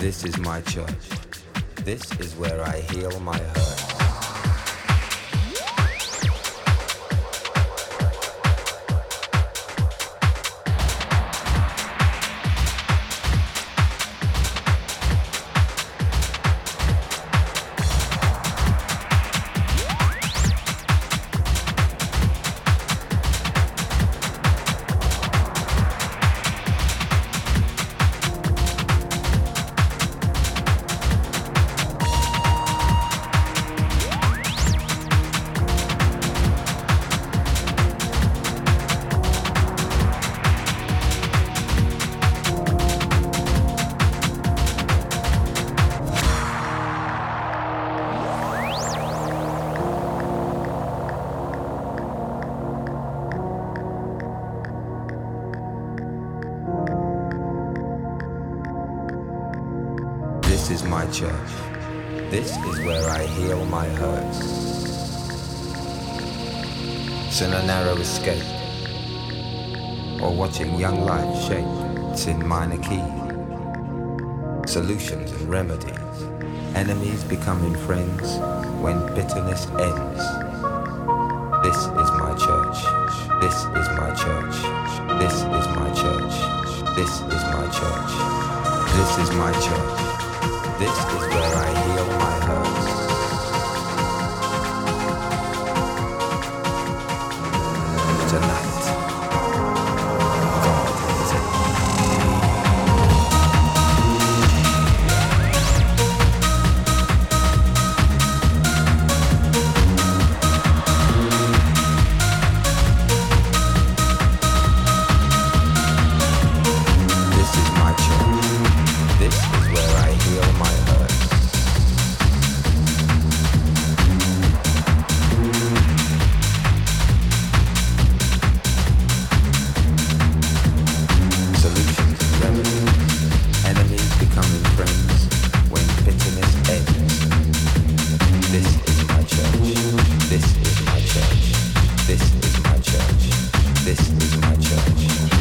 This is my church. This is where I heal my hurts. This is my church. This is where I heal my hurts. It's in a narrow escape, or watching young life shape. It's in minor key. Solutions and remedies. Enemies becoming friends when bitterness ends. This is my church. This is my church. This is my church. This is my church. This is my church. This is where I heal my hurts. Tonight, God is in me. This is my church. This is where I heal my hurts. Solutions and remedies. Enemies becoming friends when bitterness ends. This is my church. This is my church. This is my church. This is my church.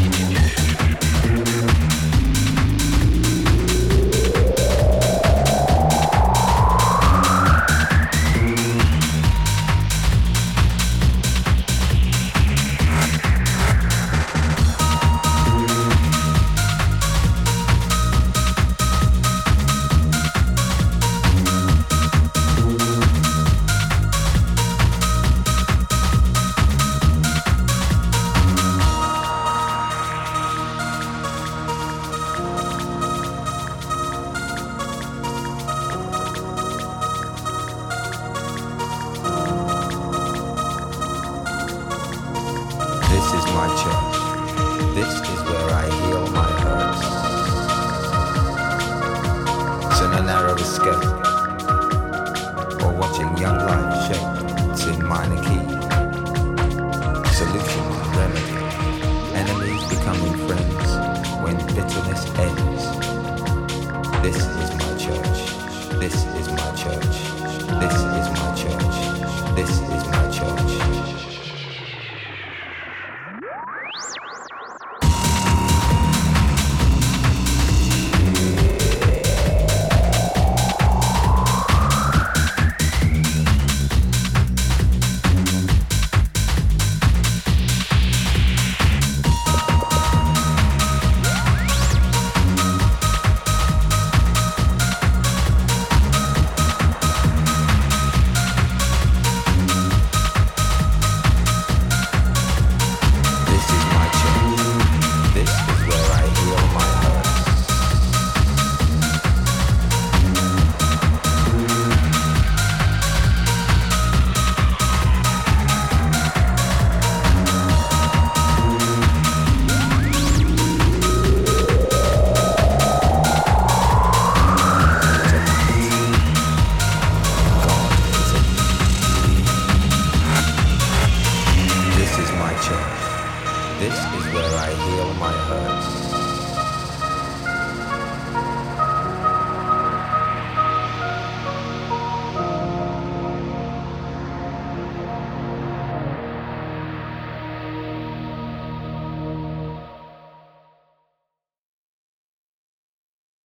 This is my church. This is where I heal my hurts. It's in a narrow escape, or watching young life shape. It's in minor key. Solutions and remedies. Enemies becoming friends when bitterness ends. This is my church. This is my church. This is my church. This is my church. This is where I heal my hurts.